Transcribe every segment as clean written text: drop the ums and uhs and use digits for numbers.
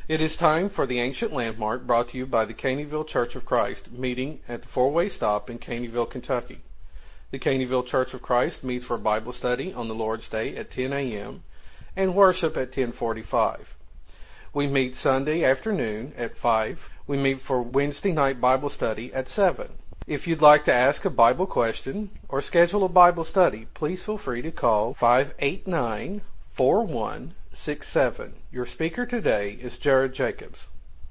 It is time for the Ancient Landmark, brought to you by the Caneyville Church of Christ, meeting at the four-way stop in Caneyville, Kentucky. The Caneyville Church of Christ meets for Bible study on the Lord's Day at 10 a.m. and worship at 10:45. We meet Sunday afternoon at 5. We meet for Wednesday night Bible study at 7. If you'd like to ask a Bible question or schedule a Bible study, please feel free to call 589-4167. Your speaker today is Jared Jacobs.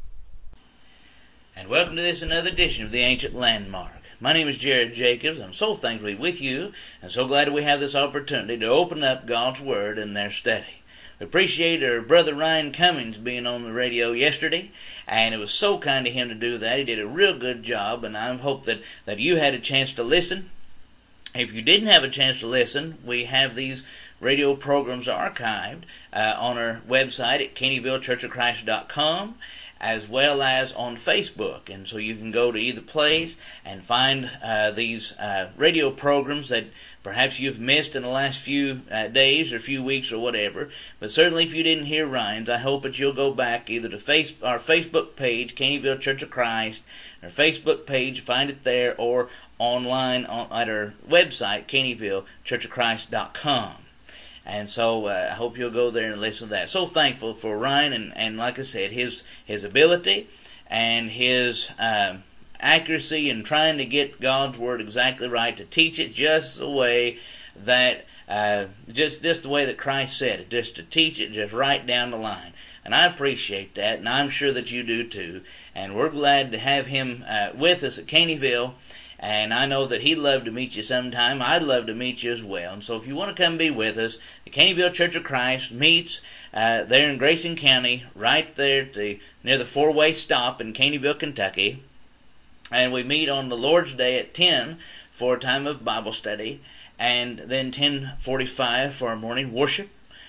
And welcome to this another edition of the Ancient Landmark. My name is Jared Jacobs. I'm so thankful to be with you and so glad we have this opportunity to open up God's Word in their study. We appreciate our brother Ryan Cummings being on the radio yesterday, and it was so kind of him to do that. He did a real good job, and I hope that you had a chance to listen. If you didn't have a chance to listen, we have these radio programs archived on our website at CaneyvilleChurchofChrist.com, as well as on Facebook. And so you can go to either place and find these radio programs that perhaps you've missed in the last few days or few weeks or whatever. But certainly if you didn't hear Ryan's, I hope that you'll go back either to our Facebook page, Caneyville Church of Christ, our Facebook page, find it there, or online at our website, CaneyvilleChurchofChrist.com. And so I hope you'll go there and listen to that. So thankful for Ryan and like I said, his ability and his accuracy in trying to get God's Word exactly right, to teach it just the way that just the way that Christ said it, just to teach it just right down the line. And I appreciate that, and I'm sure that you do too. And we're glad to have him with us at Caneyville. And I know that he'd love to meet you sometime. I'd love to meet you as well. And so if you want to come be with us, the Caneyville Church of Christ meets there in Grayson County, right there near the four-way stop in Caneyville, Kentucky. And we meet on the Lord's Day at 10 for a time of Bible study, and then 10:45 for our morning worship,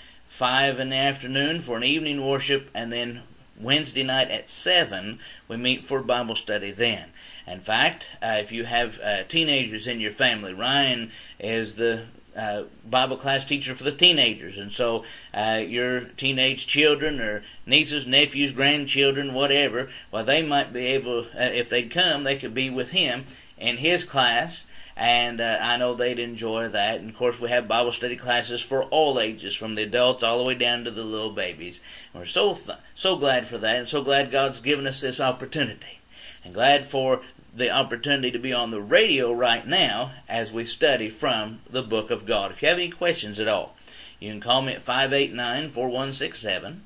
5 in the afternoon for an evening worship, and then Wednesday night at 7 we meet for Bible study then. In fact, if you have teenagers in your family, Ryan is the Bible class teacher for the teenagers, and so your teenage children or nieces, nephews, grandchildren, whatever, well, they might be able, if they'd come, they could be with him in his class, and I know they'd enjoy that. And of course, we have Bible study classes for all ages, from the adults all the way down to the little babies. And we're so glad for that, and so glad God's given us this opportunity, and glad for the opportunity to be on the radio right now as we study from the Book of God. If you have any questions at all, you can call me at 589-4167,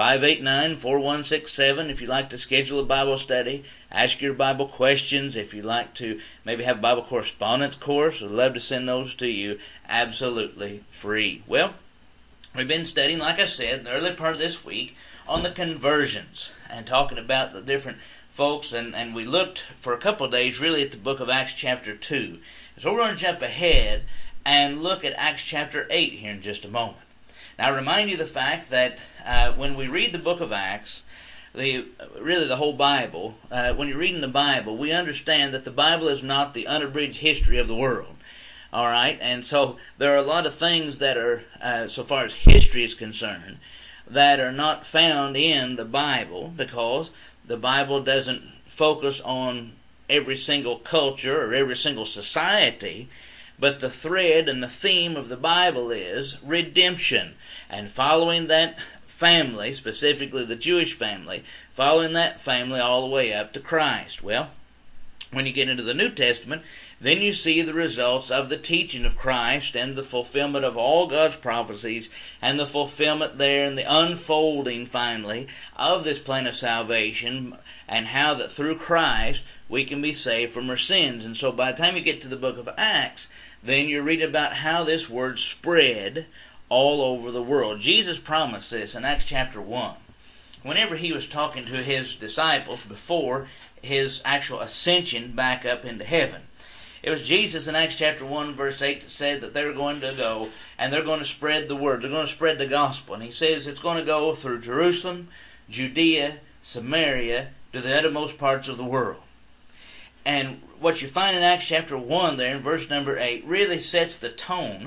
589-4167 if you'd like to schedule a Bible study, ask your Bible questions. If you'd like to maybe have a Bible correspondence course, I'd love to send those to you absolutely free. Well, we've been studying, like I said, in the early part of this week on the conversions and talking about the different folks, and we looked for a couple of days really at the book of Acts chapter 2. So we're going to jump ahead and look at Acts chapter 8 here in just a moment. Now I remind you the fact that when we read the book of Acts, really the whole Bible, when you're reading the Bible, we understand that the Bible is not the unabridged history of the world. All right, and so there are a lot of things that are, so far as history is concerned, that are not found in the Bible, because the Bible doesn't focus on every single culture or every single society, but the thread and the theme of the Bible is redemption, and following that family, specifically the Jewish family, following that family all the way up to Christ. Well, when you get into the New Testament, then you see the results of the teaching of Christ and the fulfillment of all God's prophecies, and the fulfillment there and the unfolding, finally, of this plan of salvation, and how that through Christ we can be saved from our sins. And so by the time you get to the book of Acts, then you read about how this word spread all over the world. Jesus promised this in Acts chapter 1. Whenever he was talking to his disciples before his actual ascension back up into heaven, it was Jesus in Acts chapter 1 verse 8 that said that they're going to go and they're going to spread the word. They're going to spread the gospel. And he says it's going to go through Jerusalem, Judea, Samaria, to the uttermost parts of the world. And what you find in Acts chapter 1 there in verse number 8 really sets the tone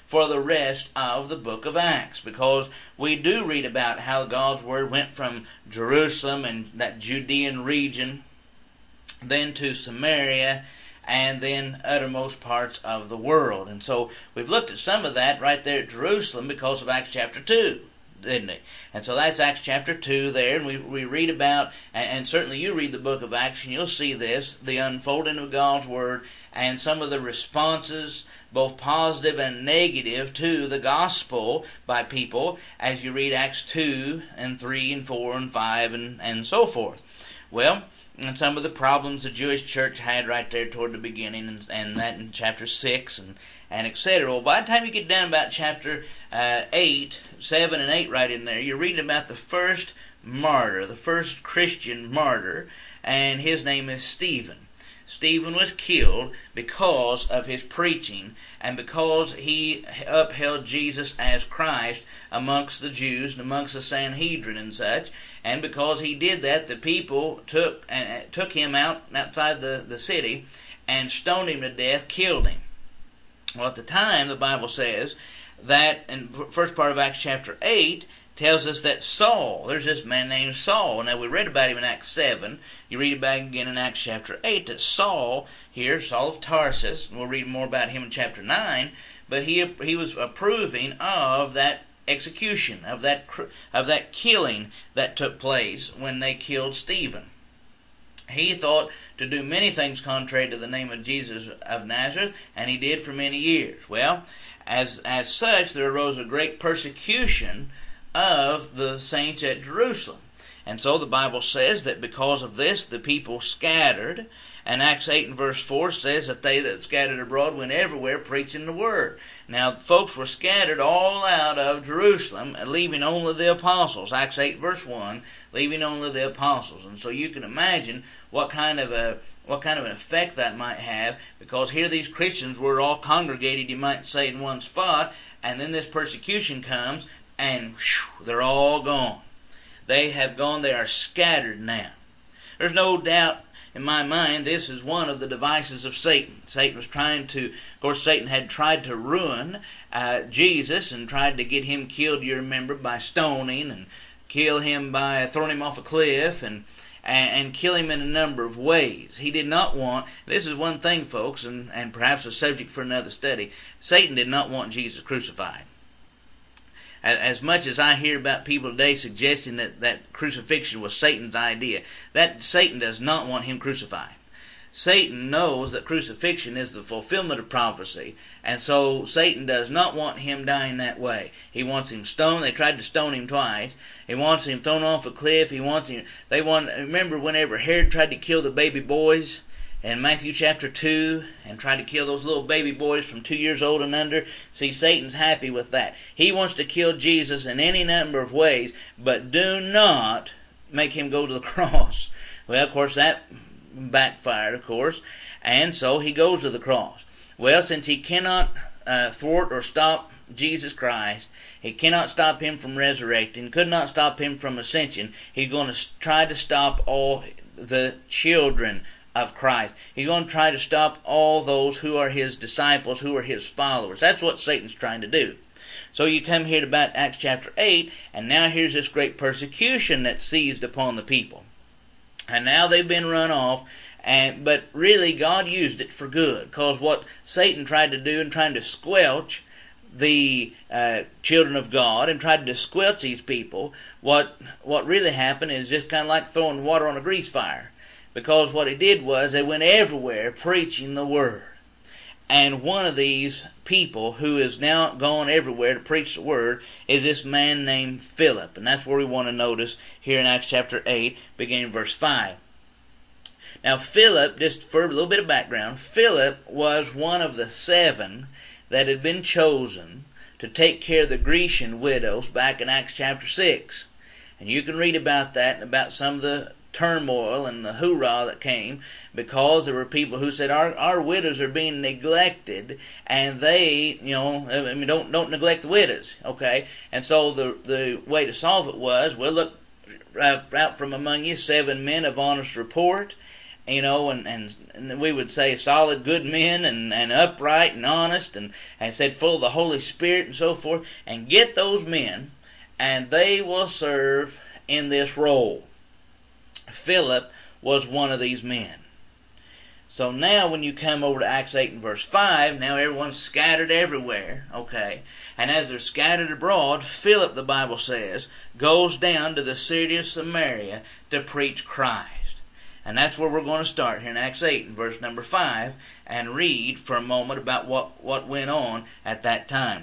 for the rest of the book of Acts, because we do read about how God's Word went from Jerusalem and that Judean region, then to Samaria, and then uttermost parts of the world. And so we've looked at some of that right there at Jerusalem because of Acts chapter 2. Didn't it? And so that's Acts chapter 2 there, and we read about, and certainly you read the book of Acts and you'll see this, the unfolding of God's Word and some of the responses, both positive and negative, to the gospel by people as you read Acts 2 and 3 and 4 and 5 and so forth. Well, and some of the problems the Jewish church had right there toward the beginning, and that in chapter 6 and etc. Well, by the time you get down about chapter 8, 7 and 8 right in there, you're reading about the first martyr, the first Christian martyr, and his name is Stephen. Stephen was killed because of his preaching and because he upheld Jesus as Christ amongst the Jews and amongst the Sanhedrin and such. And because he did that, the people took him outside the city and stoned him to death, killed him. Well, at the time, the Bible says that in the first part of Acts chapter 8 tells us that Saul, there's this man named Saul. Now, we read about him in Acts 7. You read about him again in Acts chapter 8, that Saul, here, Saul of Tarsus, and we'll read more about him in chapter 9, but he was approving of that execution, of that killing that took place when they killed Stephen. He thought to do many things contrary to the name of Jesus of Nazareth, and he did for many years. Well, as such, there arose a great persecution of the saints at Jerusalem. And so the Bible says that because of this, the people scattered. And Acts 8 and verse 4 says that they that scattered abroad went everywhere preaching the word. Now, folks were scattered all out of Jerusalem, leaving only the apostles. Acts 8 verse 1, leaving only the apostles. And so you can imagine what kind of an effect that might have, because here these Christians were all congregated, you might say, in one spot, and then this persecution comes, and whew, they're all gone. They have gone. They are scattered now. There's no doubt in my mind this is one of the devices of Satan. Satan had tried to ruin Jesus and tried to get him killed, you remember, by stoning, and kill him by throwing him off a cliff, and kill him in a number of ways. He did not want, this is one thing, folks, and perhaps a subject for another study, Satan did not want Jesus crucified. As much as I hear about people today suggesting that crucifixion was Satan's idea, that Satan does not want him crucified. Satan knows that crucifixion is the fulfillment of prophecy, and so Satan does not want him dying that way. He wants him stoned. They tried to stone him twice. He wants him thrown off a cliff. Remember whenever Herod tried to kill the baby boys in Matthew chapter 2 and tried to kill those little baby boys from 2 years old and under? See, Satan's happy with that. He wants to kill Jesus in any number of ways, but do not make him go to the cross. Well, of course, that backfired, of course, and so he goes to the cross. Well, since he cannot thwart or stop Jesus Christ, he cannot stop him from resurrecting, could not stop him from ascension, he's going to try to stop all the children of Christ. He's going to try to stop all those who are his disciples, who are his followers. That's what Satan's trying to do. So you come here to about Acts chapter 8, and now here's this great persecution that's seized upon the people. And now they've been run off, but really God used it for good, because what Satan tried to do in trying to squelch the children of God and tried to squelch these people, what really happened is just kind of like throwing water on a grease fire. Because what he did was they went everywhere preaching the word. And one of these people who is now gone everywhere to preach the word is this man named Philip. And that's where we want to notice here in Acts chapter 8, beginning verse 5. Now Philip, just for a little bit of background, Philip was one of the 7 that had been chosen to take care of the Grecian widows back in Acts chapter 6. And you can read about that and about some of the turmoil and the hoorah that came, because there were people who said our widows are being neglected, and they, don't neglect the widows, okay? And so the way to solve it was, well, look, out from among you 7 men of honest report, and we would say solid, good men, and upright and honest, and said full of the Holy Spirit and so forth, and get those men, and they will serve in this role. Philip was one of these men. So now when you come over to Acts 8 and verse 5, now everyone's scattered everywhere, okay? And as they're scattered abroad, Philip, the Bible says, goes down to the city of Samaria to preach Christ. And that's where we're going to start here in Acts 8 and verse number 5 and read for a moment about what went on at that time.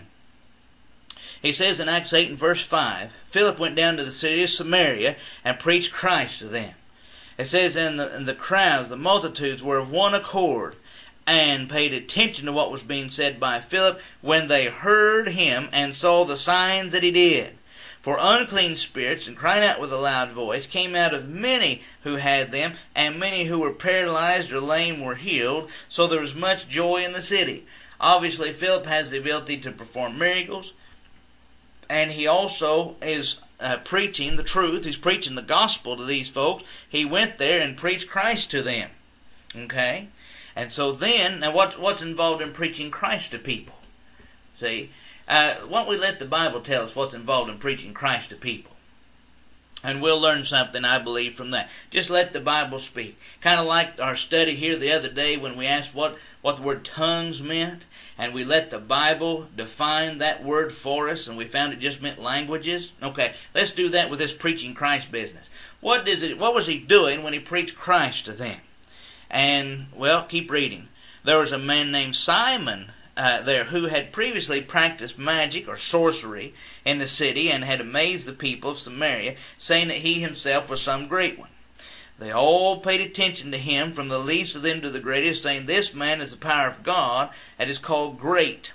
He says in Acts 8 and verse 5, Philip went down to the city of Samaria and preached Christ to them. It says, and the crowds, the multitudes were of one accord and paid attention to what was being said by Philip when they heard him and saw the signs that he did. For unclean spirits, and crying out with a loud voice, came out of many who had them, and many who were paralyzed or lame were healed, so there was much joy in the city. Obviously, Philip has the ability to perform miracles, and he also is preaching the truth. He's preaching the gospel to these folks. He went there and preached Christ to them. Okay? And so then, now what's involved in preaching Christ to people? See? Why don't we let the Bible tell us what's involved in preaching Christ to people? And we'll learn something, I believe, from that. Just let the Bible speak. Kind of like our study here the other day when we asked what the word tongues meant. And we let the Bible define that word for us, and we found it just meant languages. Okay, let's do that with this preaching Christ business. What was he doing when he preached Christ to them? And, well, keep reading. There was a man named Simon there who had previously practiced magic or sorcery in the city and had amazed the people of Samaria, saying that he himself was some great one. They all paid attention to him, from the least of them to the greatest, saying, this man is the power of God and is called great.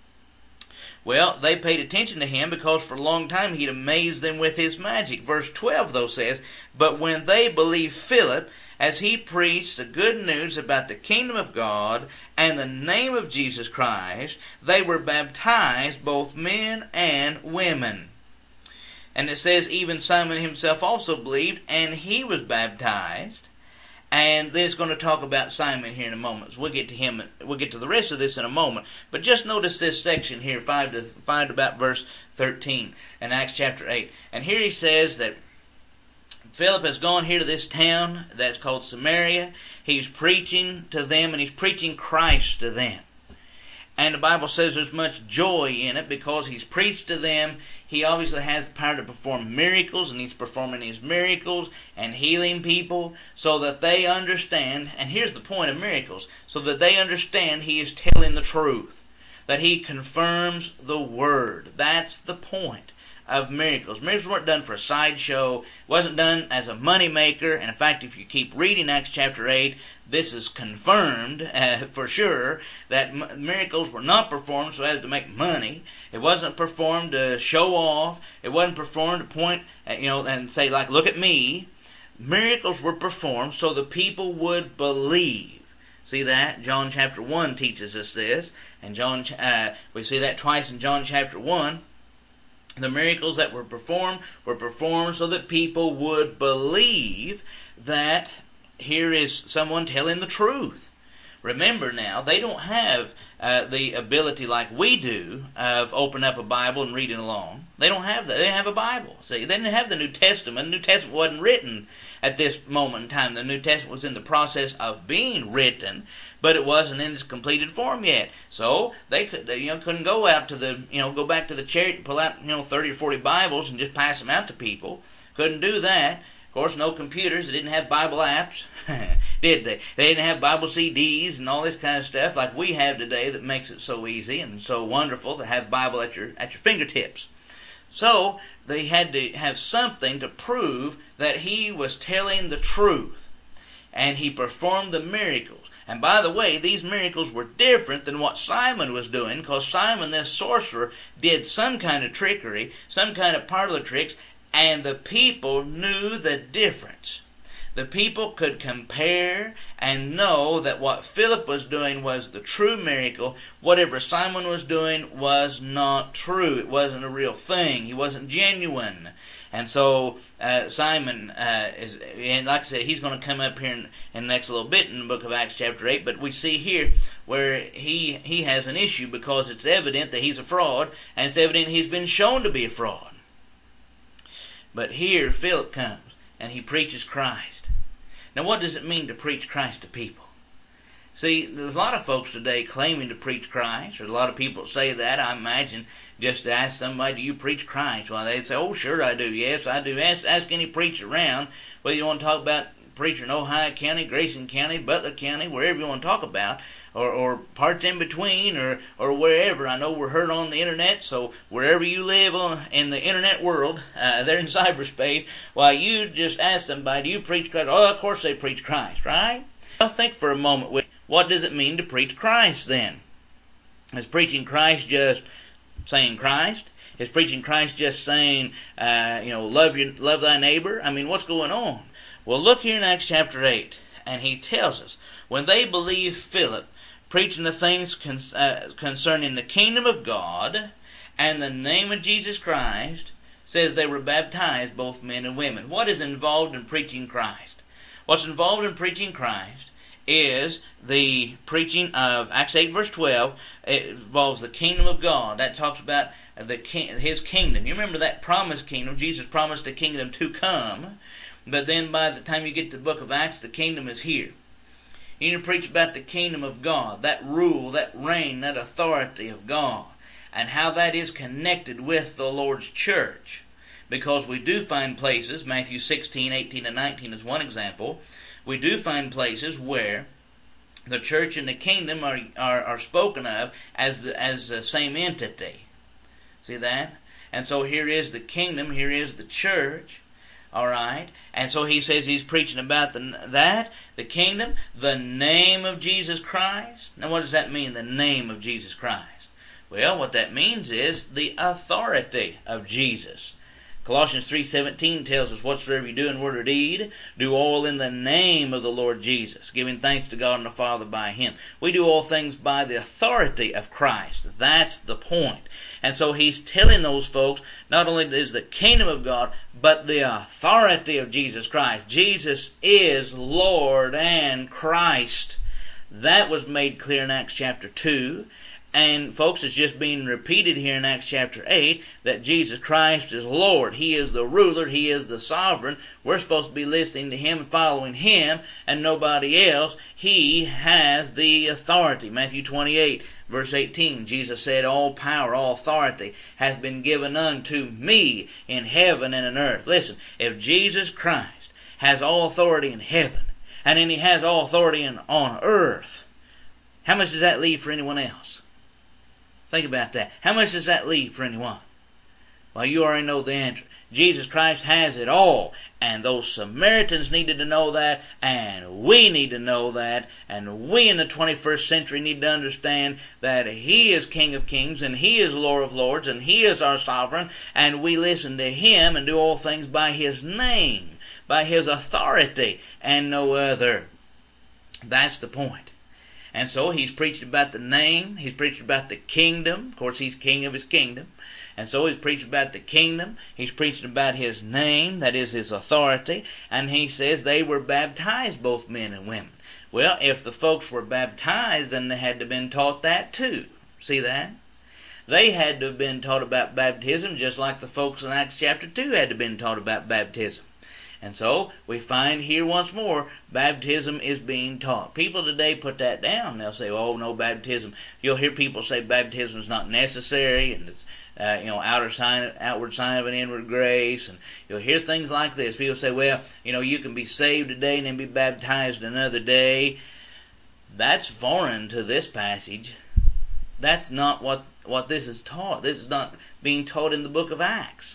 Well, they paid attention to him because for a long time he'd amazed them with his magic. Verse 12, though, says, but when they believed Philip, as he preached the good news about the kingdom of God and the name of Jesus Christ, they were baptized, both men and women. And it says even Simon himself also believed, and he was baptized. And then it's going to talk about Simon here in a moment. So we'll get to him. We'll get to the rest of this in a moment. But just notice this section here, 5 to about verse 13 in Acts chapter 8. And here he says that Philip has gone here to this town that's called Samaria. He's preaching to them, and he's preaching Christ to them. And the Bible says there's much joy in it because he's preached to them. He obviously has the power to perform miracles, and he's performing these miracles and healing people so that they understand. And here's the point of miracles, so that they understand he is telling the truth, that he confirms the word. That's the point of miracles. Miracles weren't done for a sideshow. It wasn't done as a money maker. And in fact, if you keep reading Acts chapter 8, this is confirmed for sure that miracles were not performed so as to make money. It wasn't performed to show off. It wasn't performed to point, and say, like, look at me. Miracles were performed so the people would believe. See that? John chapter 1 teaches us this. And we see that twice in John chapter 1. The miracles that were performed so that people would believe that here is someone telling the truth. Remember now, they don't have the ability like we do of opening up a Bible and reading along. They don't have that. They didn't have a Bible. See, they didn't have the New Testament. The New Testament wasn't written at this moment in time. The New Testament was in the process of being written, but it wasn't in its completed form yet. So they couldn't go out to go back to the church and pull out 30 or 40 Bibles and just pass them out to people. Couldn't do that. Of course, no computers. They didn't have Bible apps, did they? They didn't have Bible CDs and all this kind of stuff like we have today that makes it so easy and so wonderful to have Bible at your fingertips. So they had to have something to prove that he was telling the truth, and he performed the miracles. And by the way, these miracles were different than what Simon was doing, because Simon, this sorcerer, did some kind of trickery, some kind of parlor tricks, and the people knew the difference. the people could compare and know that what Philip was doing was the true miracle. Whatever Simon was doing was not true. It wasn't a real thing. He wasn't genuine. And so Simon is, and like I said, he's going to come up here in the next little bit in the book of Acts chapter 8, but we see here where he has an issue because it's evident that he's a fraud, and it's evident he's been shown to be a fraud. But here Philip comes, and he preaches Christ. Now what does it mean to preach Christ to people? See, there's a lot of folks today claiming to preach Christ. There's a lot of people that say that, I imagine, just to ask somebody, do you preach Christ? Well, they'd say, oh, sure I do. Yes, I do. Ask any preacher around, whether you want to talk about preacher in Ohio County, Grayson County, Butler County, wherever you want to talk about, or parts in between, or wherever. I know we're heard on the internet, so wherever you live in the internet world, they're in cyberspace, while you just ask somebody, do you preach Christ? Oh, of course they preach Christ, right? Well, think for a moment, what does it mean to preach Christ then? Is preaching Christ just saying Christ? Is preaching Christ just saying, love thy neighbor? I mean, what's going on? Well, look here in Acts chapter 8, and he tells us, when they believed Philip, preaching the things concerning the kingdom of God and the name of Jesus Christ, says they were baptized, both men and women. What is involved in preaching Christ? What's involved in preaching Christ is the preaching of Acts 8 verse 12. It involves the kingdom of God. That talks about His kingdom. You remember that promised kingdom. Jesus promised the kingdom to come. But then by the time you get to the book of Acts, the kingdom is here. You need to preach about the kingdom of God, that rule, that reign, that authority of God, and how that is connected with the Lord's church. Because we do find places, Matthew 16, 18, and 19 is one example, we do find places where the church and the kingdom are spoken of as the same entity. See that? And so here is the kingdom, here is the church. All right, and so he says he's preaching about the kingdom, the name of Jesus Christ. Now what does that mean, the name of Jesus Christ? Well, what that means is the authority of Jesus. Colossians 3:17 tells us, whatsoever you do in word or deed, do all in the name of the Lord Jesus, giving thanks to God and the Father by Him. We do all things by the authority of Christ. That's the point. And so he's telling those folks, not only is the kingdom of God, but the authority of Jesus Christ. Jesus is Lord and Christ. That was made clear in Acts chapter 2. And folks, it's just being repeated here in Acts chapter 8 that Jesus Christ is Lord. He is the ruler. He is the sovereign. We're supposed to be listening to Him and following Him and nobody else. He has the authority. Matthew 28 verse 18, Jesus said, all power, all authority hath been given unto me in heaven and in earth. Listen, if Jesus Christ has all authority in heaven and then He has all authority on earth, how much does that leave for anyone else? Think about that. How much does that leave for anyone? Well, you already know the answer. Jesus Christ has it all. And those Samaritans needed to know that. And we need to know that. And we in the 21st century need to understand that He is King of Kings. And He is Lord of Lords. And He is our sovereign. And we listen to Him and do all things by His name. By His authority. And no other. That's the point. And so he's preached about the name. He's preached about the kingdom. Of course, He's king of His kingdom. And so he's preached about the kingdom. He's preached about His name. That is His authority. And he says they were baptized, both men and women. Well, if the folks were baptized, then they had to have been taught that too. See that? They had to have been taught about baptism, just like the folks in Acts chapter 2 had to have been taught about baptism. And so we find here once more, baptism is being taught. People today put that down. They'll say, oh, no baptism. You'll hear people say baptism is not necessary, and it's outward sign of an inward grace. And you'll hear things like this. People say, well, you can be saved today and then be baptized another day. That's foreign to this passage. That's not what this is taught. This is not being taught in the book of Acts.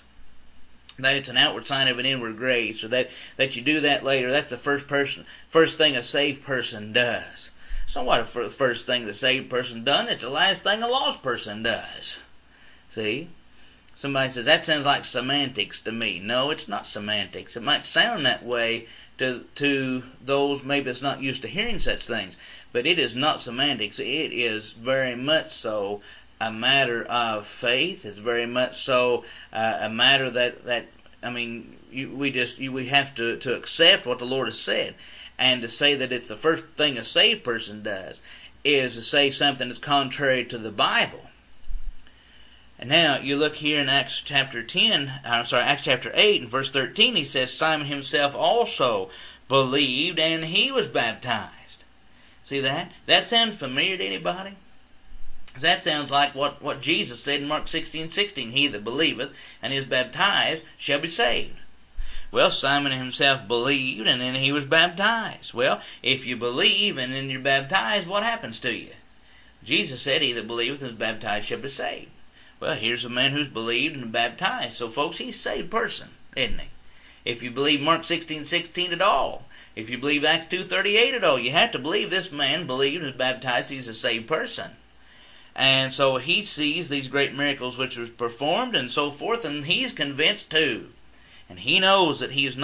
That it's an outward sign of an inward grace, or that you do that later. That's the first thing a saved person does. It's not what the first thing the saved person done. It's the last thing a lost person does. See? Somebody says, that sounds like semantics to me. No, it's not semantics. It might sound that way to those maybe that's not used to hearing such things. But it is not semantics. It is very much so a matter of faith. It's very much so a matter that I mean, we have to accept what the Lord has said. And to say that it's the first thing a saved person does is to say something that's contrary to the Bible. And now you look here in Acts chapter 8 and verse 13, he says, Simon himself also believed and he was baptized. See that? Does that sound familiar to anybody? That sounds like what Jesus said in Mark 16:16. He that believeth and is baptized shall be saved. Well, Simon himself believed and then he was baptized. Well, if you believe and then you're baptized, what happens to you? Jesus said, he that believeth and is baptized shall be saved. Well, here's a man who's believed and baptized. So, folks, he's a saved person, isn't he? If you believe Mark 16:16 at all, if you believe Acts 2:38 at all, you have to believe this man believed and was baptized. He's a saved person. And so he sees these great miracles which were performed and so forth, and he's convinced too. And he knows that he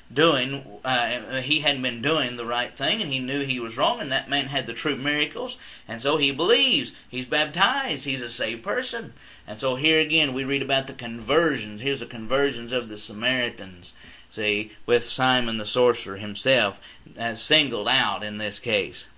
hadn't been doing the right thing, and he knew he was wrong, and that man had the true miracles, and so he believes. He's baptized. He's a saved person. And so here again we read about the conversions. Here's the conversions of the Samaritans. See, with Simon the sorcerer himself as singled out in this case.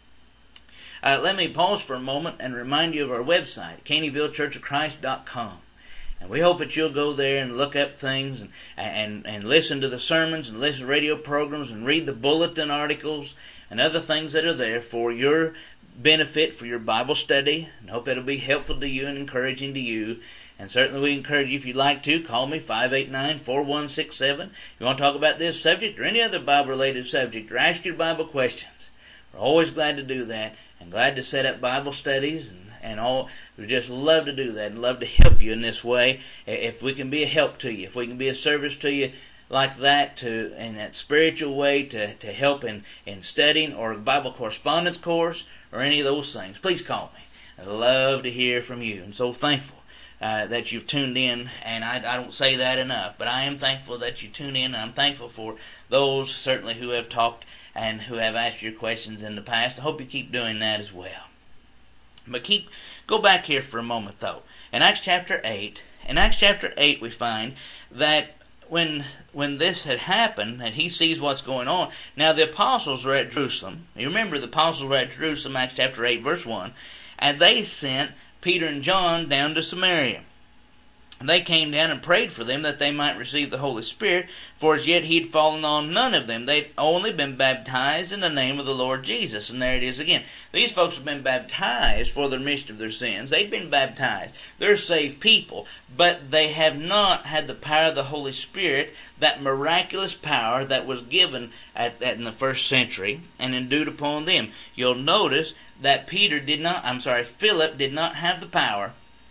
Let me pause for a moment and remind you of our website, CaneyvilleChurchOfChrist.com. And we hope that you'll go there and look up things and listen to the sermons and listen to radio programs and read the bulletin articles and other things that are there for your benefit, for your Bible study. And hope it'll be helpful to you and encouraging to you. And certainly we encourage you, if you'd like to, call me, 589-4167. If you want to talk about this subject or any other Bible-related subject or ask your Bible questions. We're always glad to do that and glad to set up Bible studies and all. We just love to do that and love to help you in this way. If we can be a help to you, if we can be a service to you like that, in that spiritual way, to help in studying or a Bible correspondence course or any of those things, please call me. I'd love to hear from you. I'm so thankful that you've tuned in, and I don't say that enough, but I am thankful that you tune in, and I'm thankful for those certainly who have talked and who have asked your questions in the past. I hope you keep doing that as well. But go back here for a moment, though. In Acts chapter 8, we find that when this had happened, and he sees what's going on, now the apostles were at Jerusalem. You remember the apostles were at Jerusalem, Acts chapter 8, verse 1, and they sent Peter and John down to Samaria. They came down and prayed for them that they might receive the Holy Spirit, for as yet he had fallen on none of them. They'd only been baptized in the name of the Lord Jesus. And there it is again. These folks have been baptized for the remission of their sins. They've been baptized. They're saved people. But they have not had the power of the Holy Spirit, that miraculous power that was given in the first century and endued upon them. You'll notice that Philip did not have the power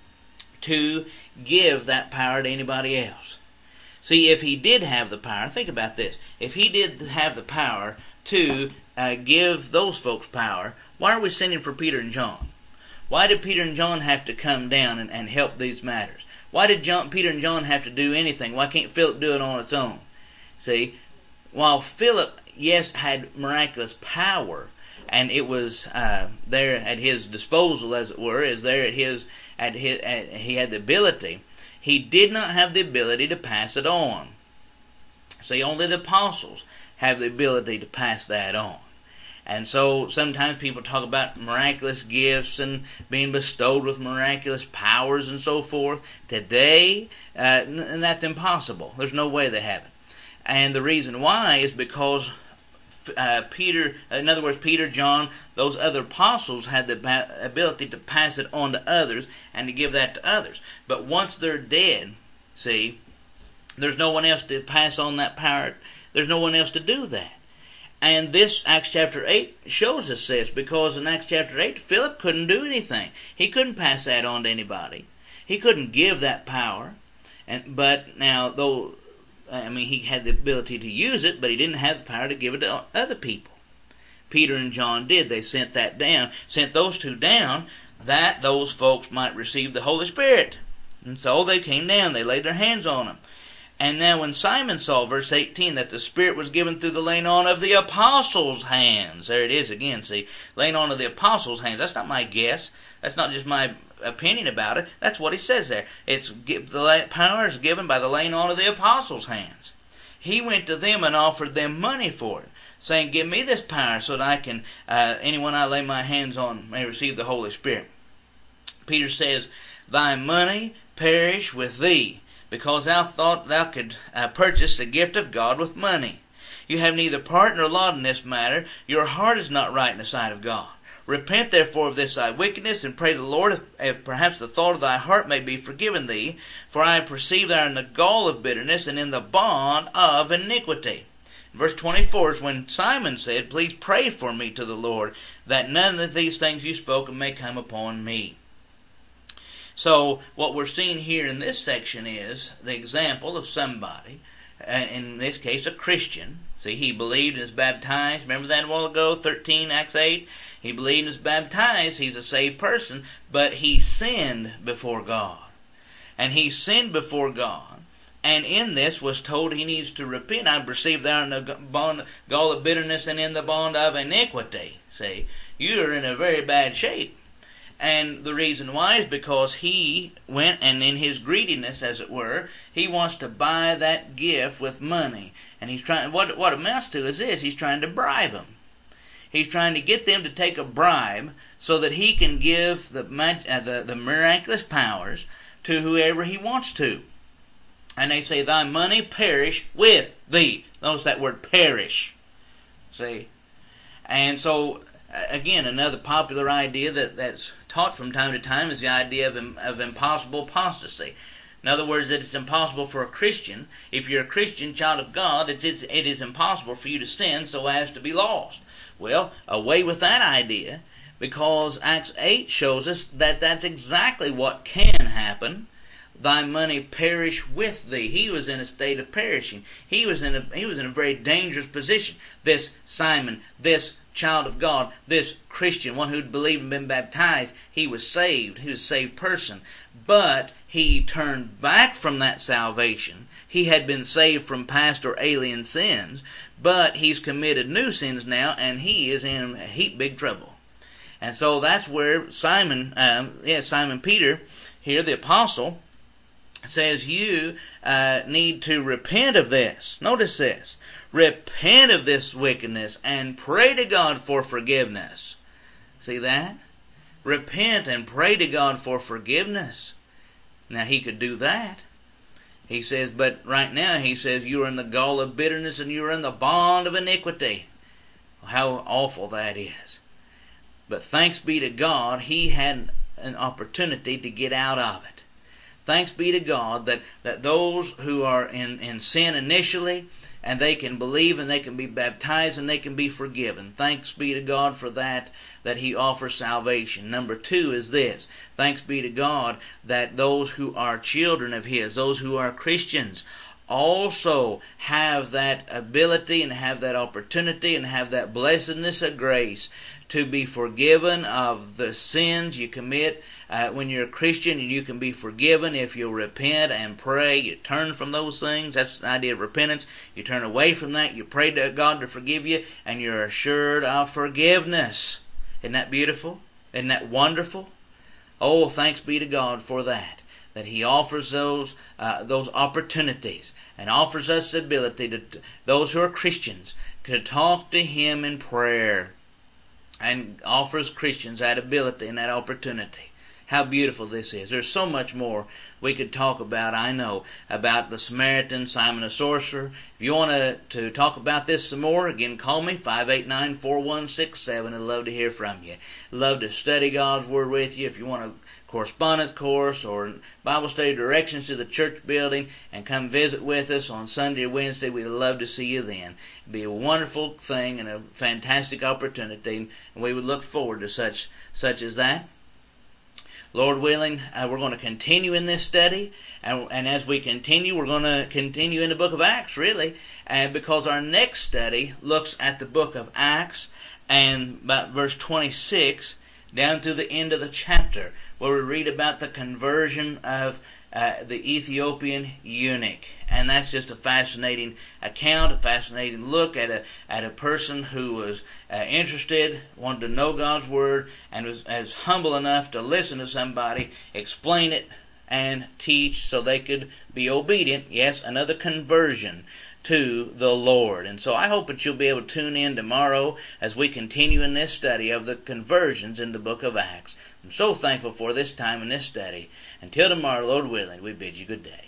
to give that power to anybody else. See, if he did have the power, think about this. If he did have the power to give those folks power, why are we sending for Peter and John? Why did Peter and John have to come down and help these matters? Why did Peter and John have to do anything? Why can't Philip do it on its own? See, while Philip, yes, had miraculous power, and it was there at his disposal, as it were, he had the ability. He did not have the ability to pass it on. See, only the apostles have the ability to pass that on. And so sometimes people talk about miraculous gifts and being bestowed with miraculous powers and so forth. Today, and that's impossible. There's no way they have it. And the reason why is because Peter, John, those other apostles had the ability to pass it on to others and to give that to others. But once they're dead, see, there's no one else to pass on that power. There's no one else to do that. And this Acts chapter 8 shows us this, because in Acts chapter 8, Philip couldn't do anything. He couldn't pass that on to anybody. He couldn't give that power. But now, he had the ability to use it, but he didn't have the power to give it to other people. Peter and John did. They sent those two down, that those folks might receive the Holy Spirit. And so they came down, they laid their hands on him. And now when Simon saw, verse 18, that the Spirit was given through the laying on of the apostles' hands. There it is again, see. Laying on of the apostles' hands. That's not my guess. That's not just my opinion about it. That's what he says there. The power is given by the laying on of the apostles' hands. He went to them and offered them money for it, saying, give me this power so that I can, anyone I lay my hands on may receive the Holy Spirit. Peter says, thy money perish with thee, because thou thought thou could purchase the gift of God with money. You have neither part nor lot in this matter. Your heart is not right in the sight of God. Repent therefore of this thy wickedness, and pray to the Lord if perhaps the thought of thy heart may be forgiven thee. For I perceive thou art in the gall of bitterness, and in the bond of iniquity. Verse 24 is when Simon said, please pray for me to the Lord, that none of these things you spoken may come upon me. So what we're seeing here in this section is the example of somebody, in this case a Christian. See, he believed and is baptized. Remember that a while ago, 13, Acts 8? He believed and is baptized. He's a saved person, but he sinned before God. And he sinned before God. And in this was told he needs to repent. I perceive thou in the gall of bitterness and in the bond of iniquity. See, you're in a very bad shape. And the reason why is because he went, and in his greediness, as it were, he wants to buy that gift with money. And he's trying, what it amounts to is this, he's trying to bribe them. He's trying to get them to take a bribe so that he can give the miraculous powers to whoever he wants to. And they say, thy money perish with thee. Notice that word perish. See? And so, again, another popular idea that's taught from time to time is the idea of impossible apostasy. In other words, that it's impossible for a Christian, if you're a Christian child of God, it is impossible for you to sin so as to be lost. Well, away with that idea, because Acts 8 shows us that that's exactly what can happen. Thy money perish with thee. He was in a state of perishing. He was in a very dangerous position. This Simon, this child of God, this Christian, one who'd believed and been baptized, he was saved. He was a saved person. But he turned back from that salvation. He had been saved from past or alien sins, but he's committed new sins now, and he is in a heap big trouble. And so that's where Simon Peter, here the apostle, says you need to repent of this. Notice this. Repent of this wickedness and pray to God for forgiveness. See that? Repent and pray to God for forgiveness. Now he could do that. He says, but right now he says, you are in the gall of bitterness and you are in the bond of iniquity. How awful that is. But thanks be to God, he had an opportunity to get out of it. Thanks be to God that those who are in sin initially, and they can believe and they can be baptized and they can be forgiven. Thanks be to God for that he offers salvation. Number 2 is this. Thanks be to God that those who are children of his, those who are Christians, also have that ability and have that opportunity and have that blessedness of grace to be forgiven of the sins you commit when you're a Christian, and you can be forgiven if you'll repent and pray. You turn from those things. That's the idea of repentance. You turn away from that. You pray to God to forgive you, and you're assured of forgiveness. Isn't that beautiful? Isn't that wonderful? Oh, thanks be to God for that he offers those opportunities and offers us the ability to those who are Christians to talk to him in prayer, and offers Christians that ability and that opportunity. How beautiful this is. There's so much more we could talk about, I know, about the Samaritan, Simon the sorcerer. If you want to talk about this some more, again, call me, 589-4167. I'd love to hear from you. Love to study God's Word with you. If you want a correspondence course or Bible study directions to the church building, and come visit with us on Sunday or Wednesday, we'd love to see you then. It'd be a wonderful thing and a fantastic opportunity, and we would look forward to such as that. Lord willing, we're going to continue in this study, and as we continue, we're going to continue in the book of Acts, really, because our next study looks at the book of Acts, and about verse 26 down to the end of the chapter, where we read about the conversion of the Ethiopian eunuch. And that's just a fascinating account, a fascinating look at a person who was interested, wanted to know God's Word, and was humble enough to listen to somebody explain it and teach so they could be obedient. Yes, another conversion to the Lord. And so I hope that you'll be able to tune in tomorrow as we continue in this study of the conversions in the book of Acts. I'm so thankful for this time in this study. Until tomorrow, Lord willing, we bid you good day.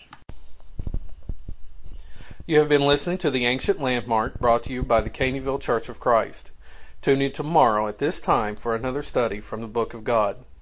You have been listening to The Ancient Landmark, brought to you by the Caneyville Church of Christ. Tune in tomorrow at this time for another study from the Book of God.